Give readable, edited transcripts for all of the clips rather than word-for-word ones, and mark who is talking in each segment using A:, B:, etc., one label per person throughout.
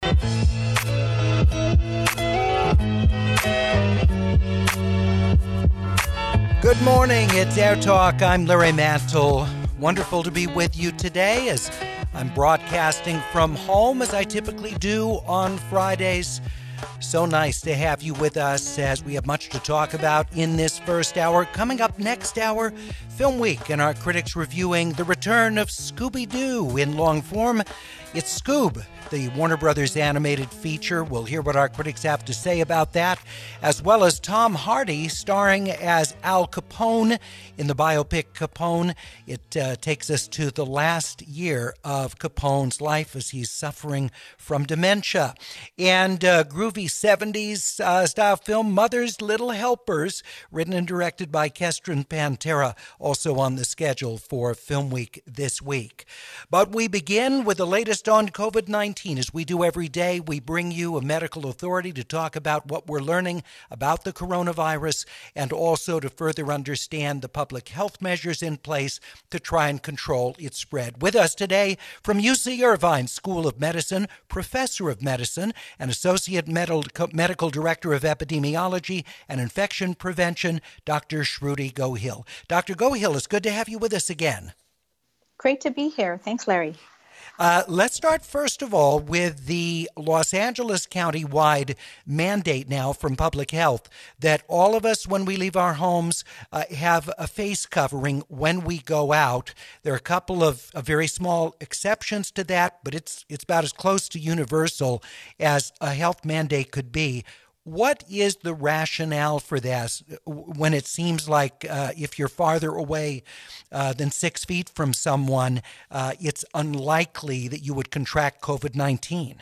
A: Good morning, it's Air Talk. I'm Larry Mantle. Wonderful to be with you today as I'm broadcasting from home as I typically do on Fridays. So nice to have you with us as we have much to talk about in this first hour. Coming up next hour, Film Week, and our critics reviewing the return of Scooby-Doo in long form. It's Scoob, the Warner Brothers animated feature. We'll hear what our critics have to say about that, as well as Tom Hardy starring as Al Capone in the biopic Capone. It takes us to the last year of Capone's life as he's suffering from dementia. And groovy 70s style film Mother's Little Helpers, written and directed by Kestrin Pantera, also on the schedule for Film Week this week. But we begin with the latest on COVID-19. As we do every day, we bring you a medical authority to talk about what we're learning about the coronavirus and also to further understand the public health measures in place to try and control its spread. With us today from UC Irvine School of Medicine, Professor of Medicine and Associate Medical Director of Epidemiology and Infection Prevention, Dr. Shruti Gohil. Dr. Gohil, it's good to have you with us again.
B: Great to be here. Thanks, Larry.
A: Let's start, first of all, with the Los Angeles County-wide mandate now from Public Health that all of us, when we leave our homes, have a face covering when we go out. There are a couple of very small exceptions to that, but it's about as close to universal as a health mandate could be. What is the rationale for this when it seems like if you're farther away than 6 feet from someone, it's unlikely that you would contract COVID-19?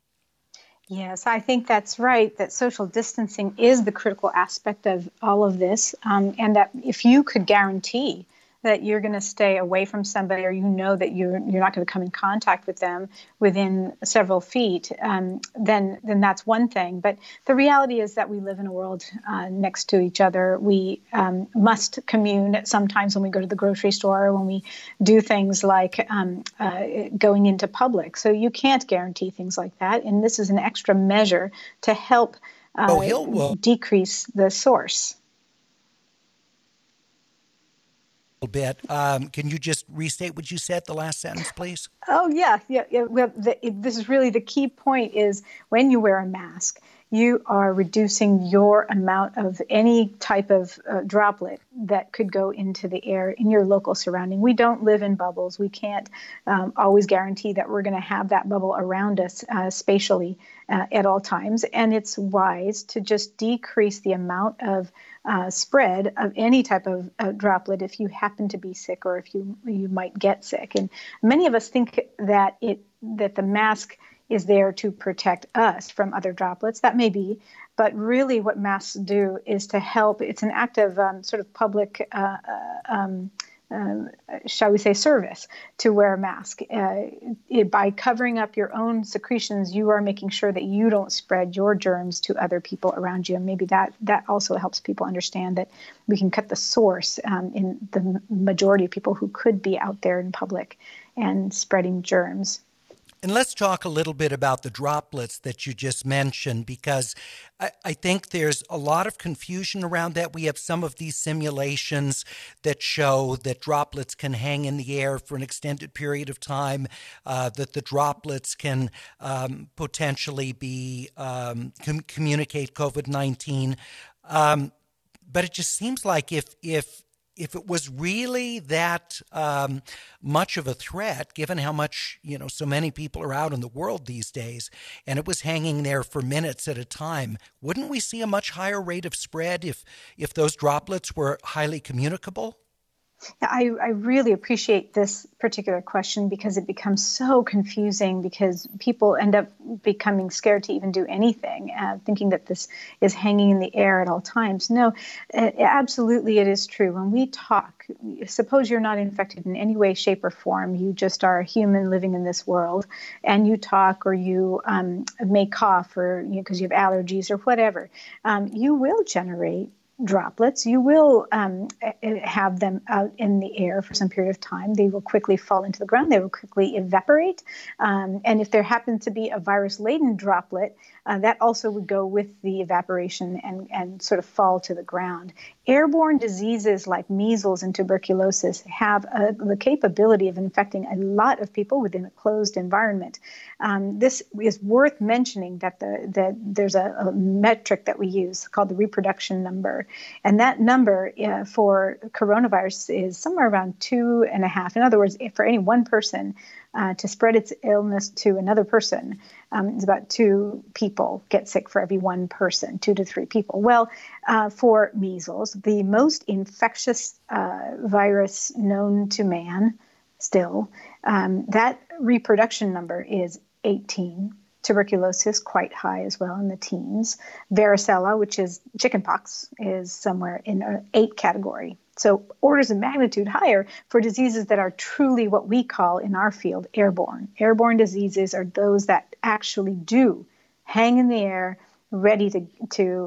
B: Yes, I think that's right, that social distancing is the critical aspect of all of this, and that if you could guarantee that you're going to stay away from somebody, or you know that you're not going to come in contact with them within several feet, then that's one thing. But the reality is that we live in a world next to each other. We must commune sometimes when we go to the grocery store, or when we do things like going into public. So you can't guarantee things like that. And this is an extra measure to help decrease the source.
A: Bit. Can you just restate what you said, the last sentence, please?
B: Oh, yeah. Well, this is really the key point is when you wear a mask, you are reducing your amount of any type of droplet that could go into the air in your local surrounding. We don't live in bubbles. We can't always guarantee that we're going to have that bubble around us spatially at all times. And it's wise to just decrease the amount of spread of any type of droplet if you happen to be sick or if you might get sick. And many of us think that the mask is there to protect us from other droplets. That may be, but really what masks do is to help. It's an act of sort of public, shall we say, service to wear a mask. By covering up your own secretions, you are making sure that you don't spread your germs to other people around you. And maybe that also helps people understand that we can cut the source in the majority of people who could be out there in public and spreading germs.
A: And let's talk a little bit about the droplets that you just mentioned, because I think there's a lot of confusion around that. We have some of these simulations that show that droplets can hang in the air for an extended period of time, that the droplets can potentially be communicate COVID-19. But it just seems like if it was really that much of a threat, given how much, so many people are out in the world these days, and it was hanging there for minutes at a time, wouldn't we see a much higher rate of spread if those droplets were highly communicable?
B: I really appreciate this particular question because it becomes so confusing because people end up becoming scared to even do anything, thinking that this is hanging in the air at all times. No, absolutely it is true. When we talk, suppose you're not infected in any way, shape, or form. You just are a human living in this world, and you talk or you may cough or because you have allergies or whatever. You will generate droplets, you will have them out in the air for some period of time. They will quickly fall into the ground. They will quickly evaporate. And if there happens to be a virus-laden droplet, that also would go with the evaporation and sort of fall to the ground. Airborne diseases like measles and tuberculosis have the capability of infecting a lot of people within a closed environment. This is worth mentioning that there's a metric that we use called the reproduction number. And that number for coronavirus is somewhere around 2.5. In other words, for any one person to spread its illness to another person, it's about 2 people get sick for every one person, 2 to 3 people. Well, for measles, the most infectious virus known to man still, that reproduction number is 18. Tuberculosis, quite high as well in the teens. Varicella, which is chickenpox, is somewhere in an 8 category. So orders of magnitude higher for diseases that are truly what we call in our field airborne. Airborne diseases are those that actually do hang in the air, ready to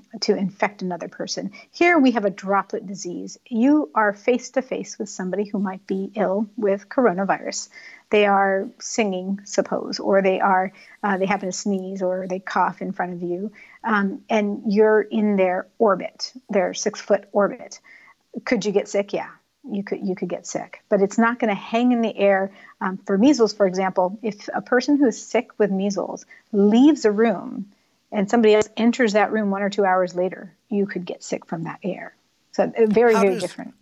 B: infect another person. Here we have a droplet disease. You are face to face with somebody who might be ill with coronavirus. They are singing, suppose, or they happen to sneeze or they cough in front of you, and you're in their orbit, their 6-foot orbit. Could you get sick? Yeah, you could get sick, but it's not going to hang in the air. For measles, for example, if a person who is sick with measles leaves a room and somebody else enters that room 1 or 2 hours later, you could get sick from that air. So very, very different.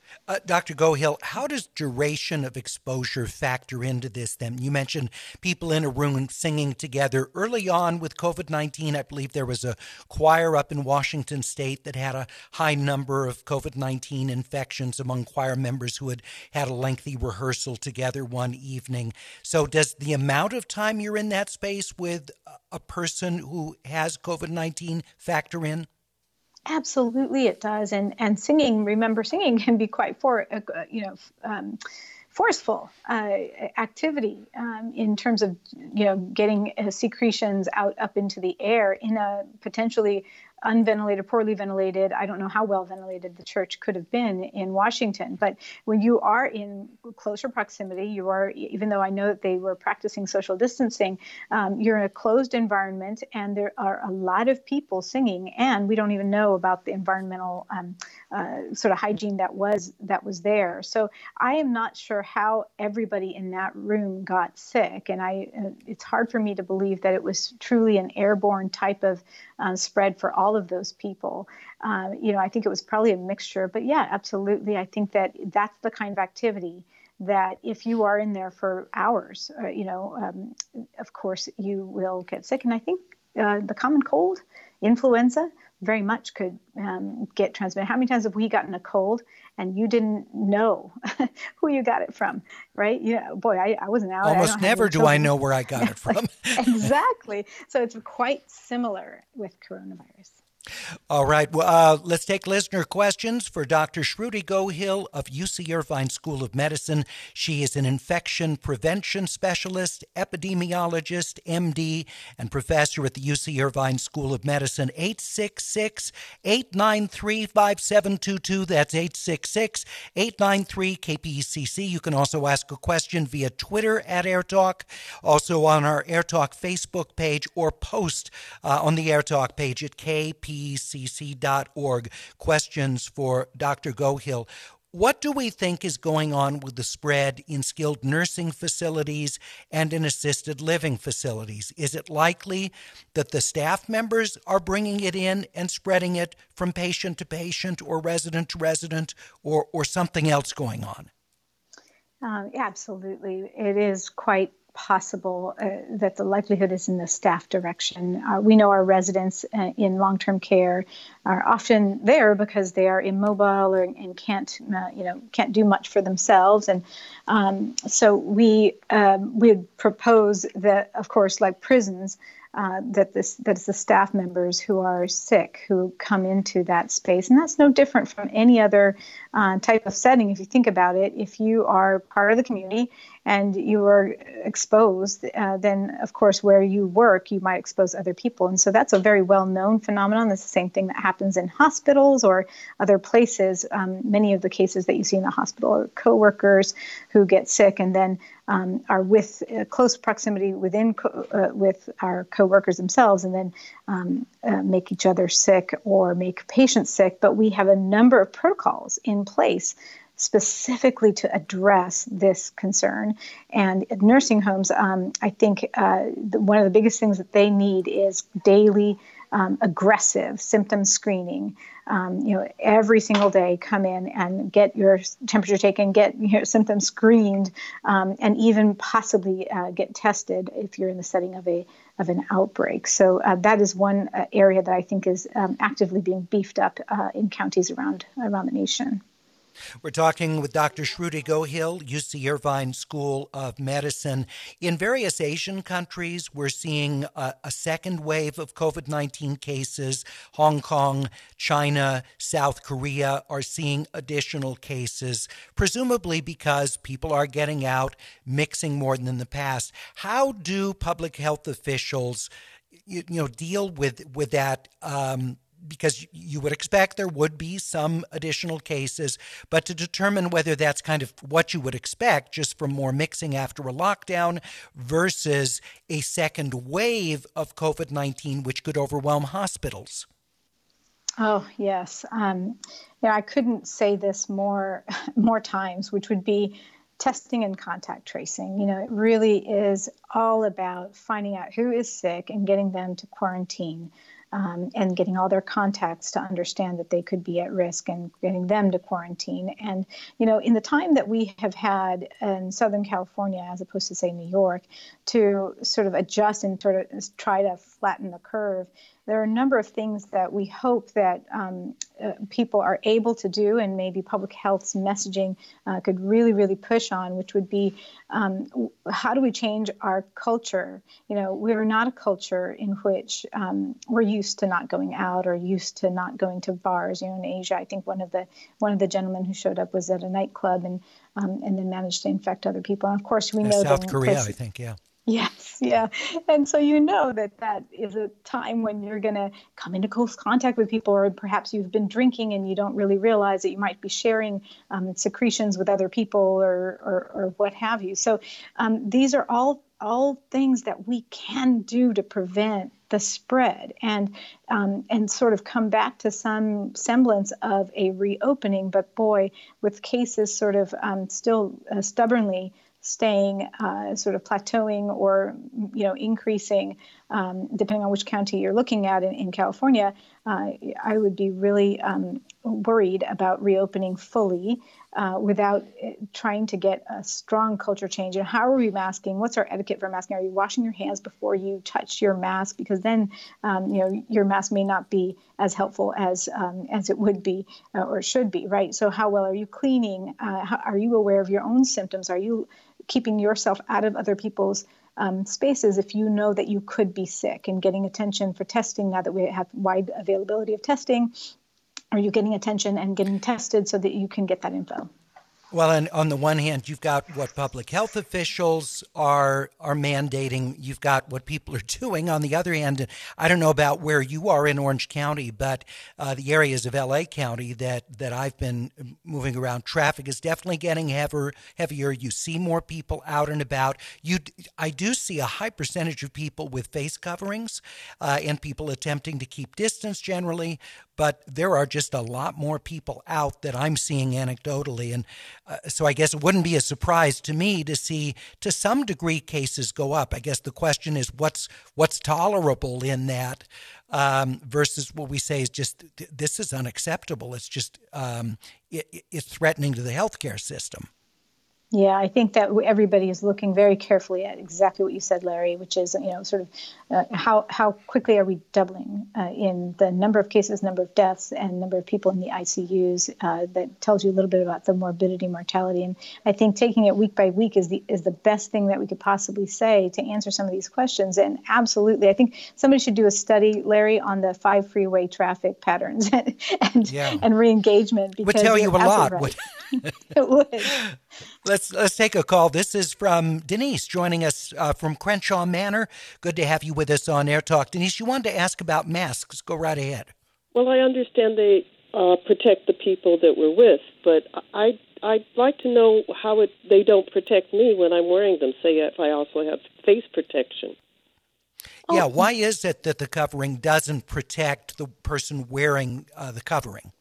A: Dr. Gohill, how does duration of exposure factor into this then? You mentioned people in a room singing together. Early on with COVID-19, I believe there was a choir up in Washington State that had a high number of COVID-19 infections among choir members who had had a lengthy rehearsal together one evening. So does the amount of time you're in that space with a person who has COVID-19 factor in?
B: Absolutely, it does. And singing, remember, singing can be quite forceful activity in terms of getting secretions out up into the air in a potentially unventilated, poorly ventilated. I don't know how well ventilated the church could have been in Washington, but when you are in closer proximity, you are, even though I know that they were practicing social distancing, you're in a closed environment and there are a lot of people singing, and we don't even know about the environmental sort of hygiene that was there. So I am not sure how everybody in that room got sick, and it's hard for me to believe that it was truly an airborne type of spread for all of those people. I think it was probably a mixture, but yeah, absolutely. I think that's the kind of activity that if you are in there for hours, of course you will get sick. And I think the common cold, influenza, very much could get transmitted. How many times have we gotten a cold and you didn't know who you got it from, right? Boy, I wasn't out.
A: Almost never do I know where I got it from.
B: Exactly. So it's quite similar with coronavirus.
A: All right. Well, let's take listener questions for Dr. Shruti Gohill of UC Irvine School of Medicine. She is an infection prevention specialist, epidemiologist, MD, and professor at the UC Irvine School of Medicine. 866-893-5722. That's 866-893-KPCC. You can also ask a question via Twitter at AirTalk, also on our AirTalk Facebook page, or post on the AirTalk page at kpcc.org. Questions for Dr. Gohill. What do we think is going on with the spread in skilled nursing facilities and in assisted living facilities? Is it likely that the staff members are bringing it in and spreading it from patient to patient or resident to resident, or something else going on?
B: Absolutely. It is quite possible that the likelihood is in the staff direction. We know our residents in long-term care are often there because they are immobile and can't do much for themselves, and so we would propose that, of course, like prisons, that it's the staff members who are sick who come into that space. And that's no different from any other type of setting. If you think about it, if you are part of the community and you are exposed, then, of course, where you work, you might expose other people. And so that's a very well-known phenomenon. That's the same thing that happens happens in hospitals or other places. Many of the cases that you see in the hospital are coworkers who get sick and then are with close proximity with our coworkers themselves, and then make each other sick or make patients sick. But we have a number of protocols in place specifically to address this concern. And at nursing homes, I think one of the biggest things that they need is daily aggressive symptom screening. Every single day, come in and get your temperature taken, get your symptoms screened, and even possibly get tested if you're in the setting of an outbreak. So that is one area that I think is actively being beefed up in counties around the nation.
A: We're talking with Dr. Shruti Gohil, UC Irvine School of Medicine. In various Asian countries, we're seeing a second wave of COVID-19 cases. Hong Kong, China, South Korea are seeing additional cases, presumably because people are getting out, mixing more than in the past. How do public health officials, deal with that? Because you would expect there would be some additional cases, but to determine whether that's kind of what you would expect just from more mixing after a lockdown versus a second wave of COVID-19, which could overwhelm hospitals.
B: Oh, yes. I couldn't say this more times, which would be testing and contact tracing. It really is all about finding out who is sick and getting them to quarantine. And getting all their contacts to understand that they could be at risk and getting them to quarantine. And, in the time that we have had in Southern California, as opposed to, say, New York, to sort of adjust and sort of try to flatten the curve, there are a number of things that we hope that people are able to do, and maybe public health's messaging could really, really push on, which would be how do we change our culture? We're not a culture in which we're used to not going out or used to not going to bars. In Asia, I think one of the gentlemen who showed up was at a nightclub and then managed to infect other people. And of course, we know
A: South Korea, I think, yeah.
B: Yes, yeah. And so that is a time when you're going to come into close contact with people, or perhaps you've been drinking and you don't really realize that you might be sharing secretions with other people or what have you. So these are all things that we can do to prevent the spread and sort of come back to some semblance of a reopening. But boy, with cases sort of still stubbornly staying sort of plateauing or increasing, depending on which county you're looking at in California, I would be really worried about reopening fully without trying to get a strong culture change. And how are we masking? What's our etiquette for masking? Are you washing your hands before you touch your mask? Because then your mask may not be as helpful as it would be or should be, right? So how well are you cleaning? Are you aware of your own symptoms? Are you keeping yourself out of other people's spaces if you know that you could be sick, and getting attention for testing now that we have wide availability of testing? Are you getting attention and getting tested so that you can get that info?
A: Well, and on the one hand, you've got what public health officials are mandating. You've got what people are doing. On the other hand, I don't know about where you are in Orange County, but the areas of L.A. County that I've been moving around, traffic is definitely getting heavier. You see more people out and about. I do see a high percentage of people with face coverings and people attempting to keep distance generally. But there are just a lot more people out that I'm seeing anecdotally. And so I guess it wouldn't be a surprise to me to see, to some degree, cases go up. I guess the question is what's tolerable in that versus what we say is just, this is unacceptable. It's just, it's threatening to the healthcare system.
B: Yeah, I think that everybody is looking very carefully at exactly what you said, Larry, which is, sort of how quickly are we doubling in the number of cases, number of deaths, and number of people in the ICUs. That tells you a little bit about the morbidity, mortality. And I think taking it week by week is the best thing that we could possibly say to answer some of these questions. And absolutely, I think somebody should do a study, Larry, on the 5 freeway traffic patterns and re-engagement.
A: Would tell you a lot.
B: Right. It would.
A: Let's take a call. This is from Denise joining us from Crenshaw Manor. Good to have you with us on Air Talk. Denise, you wanted to ask about masks. Go right ahead.
C: Well, I understand they protect the people that we're with, but I'd like to know how they don't protect me when I'm wearing them, say if I also have face protection.
A: Yeah, why is it that the covering doesn't protect the person wearing the covering?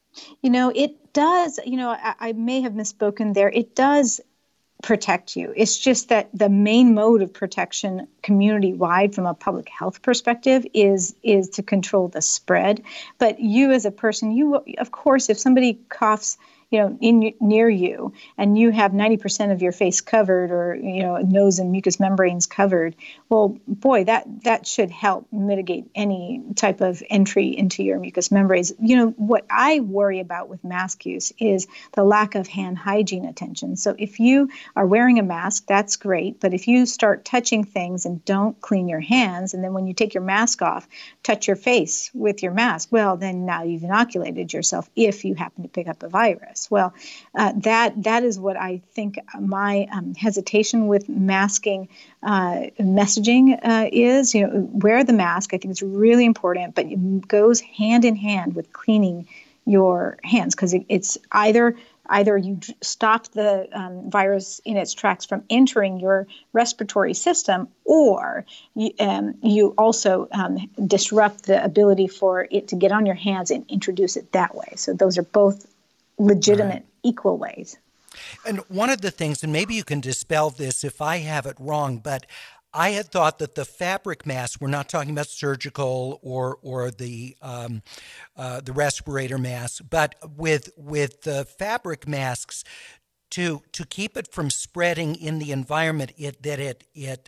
B: It does. I may have misspoken there. It does protect you. It's just that the main mode of protection community-wide from a public health perspective is to control the spread. But you as a person, of course, if somebody coughs near you, and you have 90% of your face covered, or nose and mucous membranes covered, well, boy, that should help mitigate any type of entry into your mucous membranes. What I worry about with mask use is the lack of hand hygiene attention. So if you are wearing a mask, that's great, but if you start touching things and don't clean your hands, and then when you take your mask off, touch your face with your mask, well, then now you've inoculated yourself if you happen to pick up a virus. Well, that is what I think my hesitation with masking messaging is. Wear the mask. I think it's really important, but it goes hand in hand with cleaning your hands, because it's either you stop the virus in its tracks from entering your respiratory system, or you also disrupt the ability for it to get on your hands and introduce it that way. So those are both legitimate, equal ways.
A: And one of the things, and maybe you can dispel this if I have it wrong, but I had thought that the fabric masks, we're not talking about surgical or the respirator masks, but with the fabric masks, to keep it from spreading in the environment, it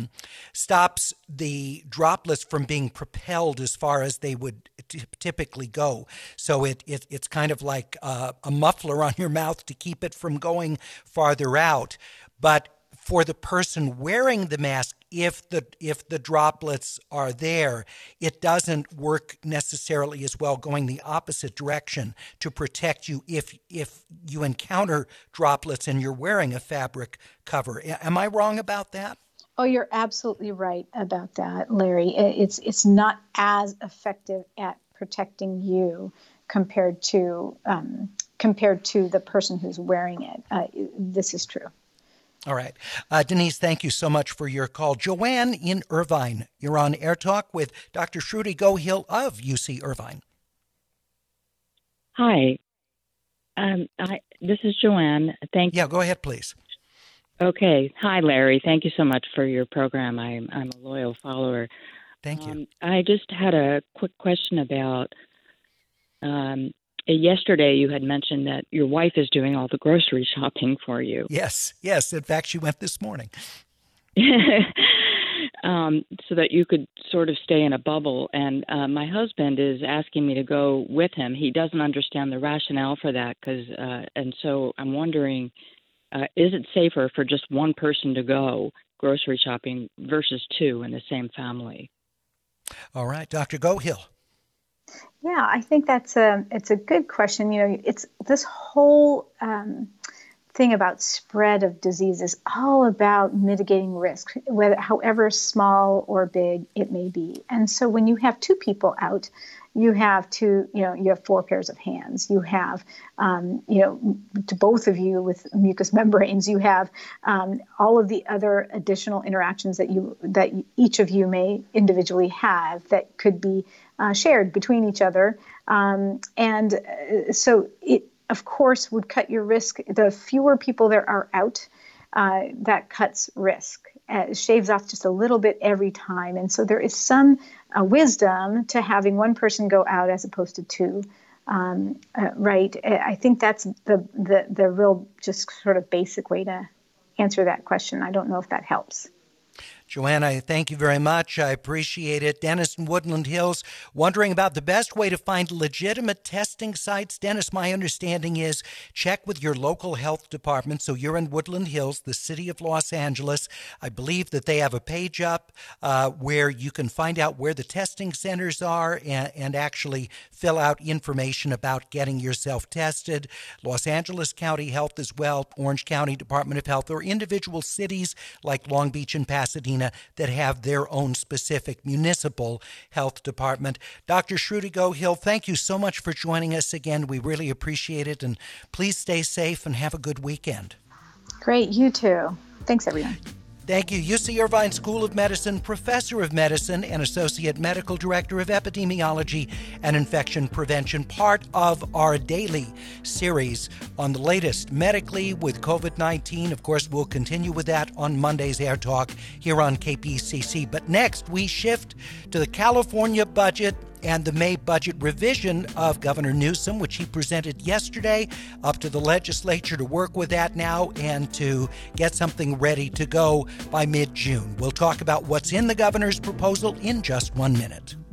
A: stops the droplets from being propelled as far as they would typically go. So it's kind of like a muffler on your mouth to keep it from going farther out. But for the person wearing the mask, if the droplets are there, it doesn't work necessarily as well going the opposite direction to protect you if you encounter droplets and you're wearing a fabric cover. Am I wrong about that?
B: Oh, you're absolutely right about that, Larry. It's not as effective at protecting you compared to the person who's wearing it. This is true.
A: All right. Denise, thank you so much for your call. Joanne in Irvine, you're on Air Talk with Dr. Shruti Gohill of UC Irvine.
D: Hi. This is Joanne.
A: Yeah, go ahead, please.
D: Okay. Hi, Larry. Thank you so much for your program. I'm a loyal follower.
A: Thank you.
D: I just had a quick question about yesterday you had mentioned that your wife is doing all the grocery shopping for you.
A: Yes. In fact, she went this morning.
D: So that you could sort of stay in a bubble. And my husband is asking me to go with him. He doesn't understand the rationale for that. And so I'm wondering, is it safer for just one person to go grocery shopping versus two in the same family?
A: All right. Dr. Gohill.
B: Yeah, I think it's a good question. It's this whole thing about spread of disease is all about mitigating risk, however small or big it may be. And so when you have two people out, you have four pairs of hands. You have, to both of you with mucous membranes, you have all of the other additional interactions that each of you may individually have that could be shared between each other. So it, of course, would cut your risk. The fewer people there are out, that cuts risk. It shaves off just a little bit every time. And so there is some wisdom to having one person go out as opposed to two, right? I think that's the real just sort of basic way to answer that question. I don't know if that helps.
A: Joanna, thank you very much. I appreciate it. Dennis in Woodland Hills, wondering about the best way to find legitimate testing sites. Dennis, my understanding is check with your local health department. So you're in Woodland Hills, the city of Los Angeles. I believe that they have a page up where you can find out where the testing centers are and actually fill out information about getting yourself tested. Los Angeles County Health as well, Orange County Department of Health, or individual cities like Long Beach and Pasadena Carolina that have their own specific municipal health department. Dr. Shruti Gohill, thank you so much for joining us again. We really appreciate it, and please stay safe and have a good weekend.
B: Great, you too. Thanks, everyone.
A: Thank you. UC Irvine School of Medicine, Professor of Medicine and Associate Medical Director of Epidemiology and Infection Prevention, part of our daily series on the latest medically with COVID-19. Of course, we'll continue with that on Monday's Air Talk here on KPCC. But next, we shift to the California budget and the May budget revision of Governor Newsom, which he presented yesterday, up to the legislature to work with that now and to get something ready to go by mid-June. We'll talk about what's in the governor's proposal in just 1 minute.